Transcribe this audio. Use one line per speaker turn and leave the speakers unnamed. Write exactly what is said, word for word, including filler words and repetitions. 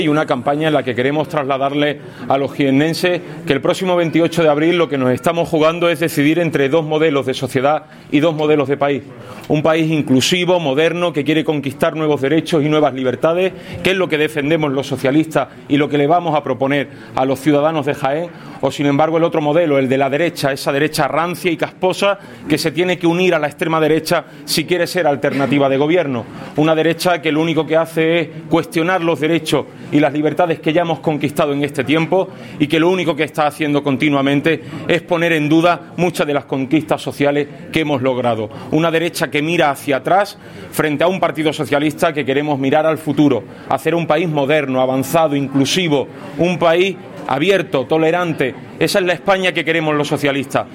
y una campaña en la que queremos trasladarle a los jiennenses que el próximo veintiocho de abril lo que nos estamos jugando es decidir entre dos modelos de sociedad y dos modelos de país. Un país inclusivo, moderno, que quiere conquistar nuevos derechos y nuevas libertades, que es lo que defendemos los socialistas y lo que le vamos a proponer a los ciudadanos de Jaén, o sin embargo el otro modelo, el de la derecha, esa derecha rancia y casposa que se tiene que unir a la extrema derecha si quiere ser alternativa de gobierno. Una derecha que lo único que hace es cuestionar los derechos y las libertades que ya hemos conquistado en este tiempo y que lo único que está haciendo continuamente es poner en duda muchas de las conquistas sociales que hemos logrado. Una derecha que mira hacia atrás frente a un partido socialista que queremos mirar al futuro, hacer un país moderno, avanzado, inclusivo, un país abierto, tolerante. Esa es la España que queremos los socialistas.